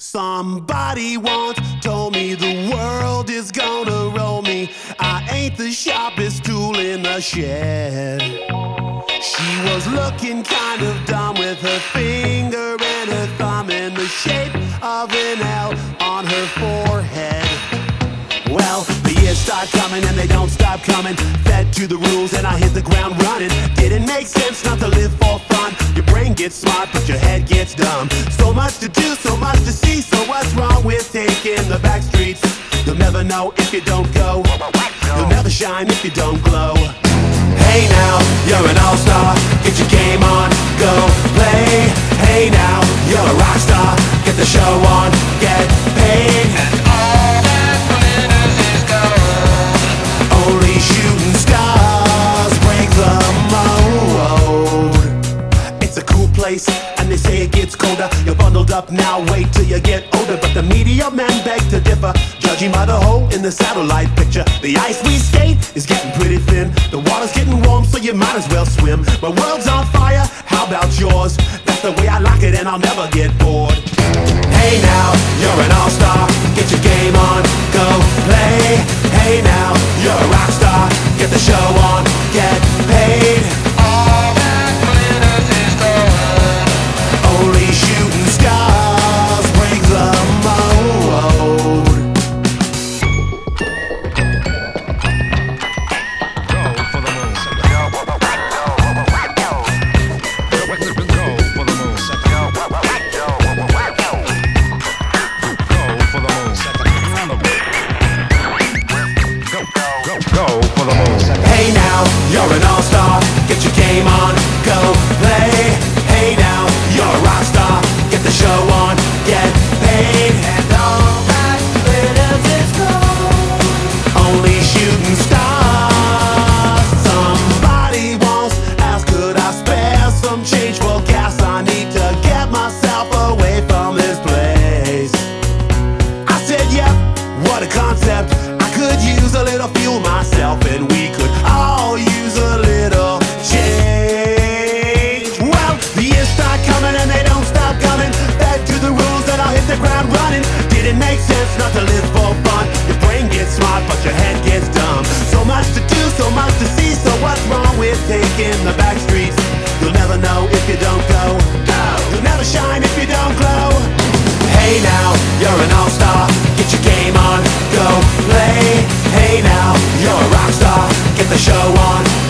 Somebody once told me the world is gonna roll me. I ain't the sharpest tool in the shed. She was looking kind of dumb with her finger and her thumb in the shape of an L on her forehead. Well, the years start coming and they don't stop coming. Fed to the rules and I hit the ground running. Didn't make sense not to live for fun. Your brain gets smart but your head gets dumb. So much to do, so much to see. So what's wrong with taking the back streets? You'll never know if you don't go. You'll never shine if you don't glow. Hey now, you're an all-star. Get your game on, go play. Hey now, you're a rock star. Get the show on, get paid. And all that glitters is gold. Only shooting stars break the mold. It's a cool place, and they say it gets colder. You're bundled up now, wait till you get older. But the media men beg to differ, judging by the hole in the satellite picture. The ice we skate is getting pretty thin. The water's getting warm, so you might as well swim. My world's on fire, how about yours? That's the way I like it and I'll never get bored. Hey now, you're an all-star. Get your game on, go play. Hey now, you're a rock star. Get the show on, get paid. All that glitters is gold. Only shooting stars break the mold. Hey now, you're an all-star. Get your game on, go play. Hey now, you're a rock star. Get the show on, get paid. And all that glitters is gold. Only shooting stars. Somebody once asked, could I spare some change for gas? I need to get myself away from this place. I said, yep, what a concept. I could use a little fuel myself, and we could all use a little change. Well, the years start coming and they don't stop coming. Fed to the rules and I'll hit the ground running. Didn't make sense not to live for fun. Your brain gets smart but your head gets dumb. So much to do, so much to see. So what's wrong with taking the back streets? You'll never know if you don't go. You'll never shine if you don't glow. Hey now, you're an all-star. Get your game on, go play. Hey now, you're a rock star. Get the show on,